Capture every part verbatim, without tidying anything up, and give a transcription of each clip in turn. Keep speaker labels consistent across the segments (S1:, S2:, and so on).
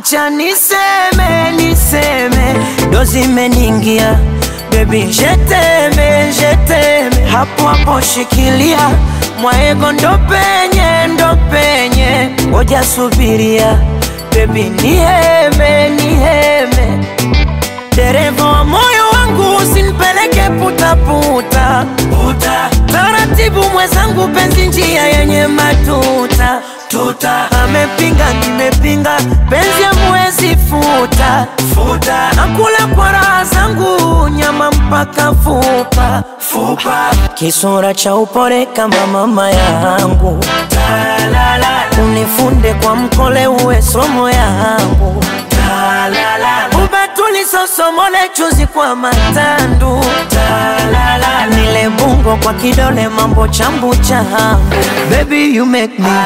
S1: acha niseme, niseme, dozi imeningia. Baby, jeteme, jeteme, hapo hapo shikilia. Mwaego ndo penye, ndo penye, ngoja subiria. Baby, niheme, niheme, dereva wa moyo wangu usinipeleke puta puta puta. Taratibu mwenzangu, penzi njia yenye matuta tuta. Amepinga nimepinga, penzi hamwezi futa futa. Nakula kwa raha zangu, nyama mpaka fupa fupa. Kisura cha upole kama mama yangu, unifunde kwa mkole uwe somo yangu. Ubatuli sosomole chuzi kwa matandu. Nile bungo kwa kidole mambo chambu changu. Baby, you make me,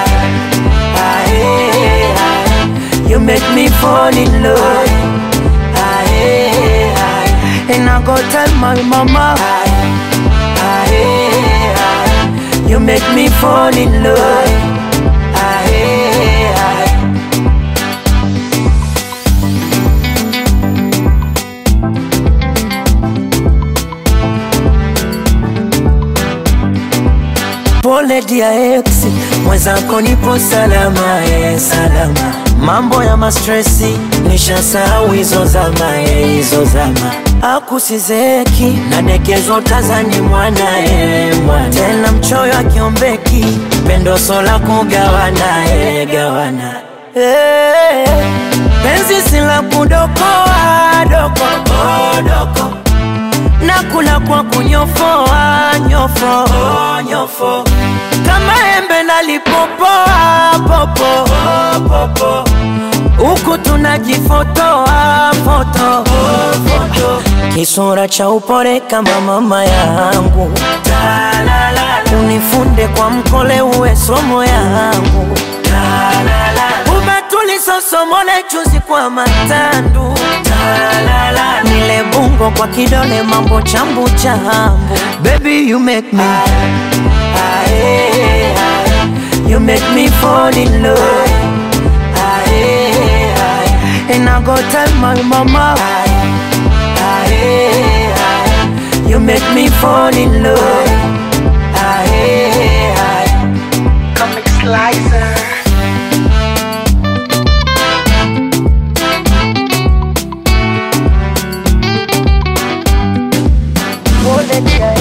S1: you make me fall in love. And I go tell my mama, you make me fall in love. Pole dia ex, mwenzako nipo salama, eh, salama. Mambo ya mastresi, nishasahau hizo zama, eh, hizo zama. Akusizeki, nadekezo tazani mwana, eh, mwana. Tena mchoyo akiombeki, pendo sola kugawana, eh, gawana. Eh, penzi sila kudokoa, doko, oh, doko. Nakula kwa kunyofoa, nyofo, oh, nyofo. Kama embe nalipopoa, popo, oh, popo. Uku tunajifotoa, foto, oh, foto. Kisura cha upole kama mama yangu, unifunde kwa mkole uwe somo yangu. Ubatuli sosomole chuzi kwa matandu. Nile bungo kwa kidole mambo chambu chambu. Baby, you make me, you make me fall in love. And I go tell my mama, you make me fall in love.
S2: Comic Slicer.
S1: Pole dia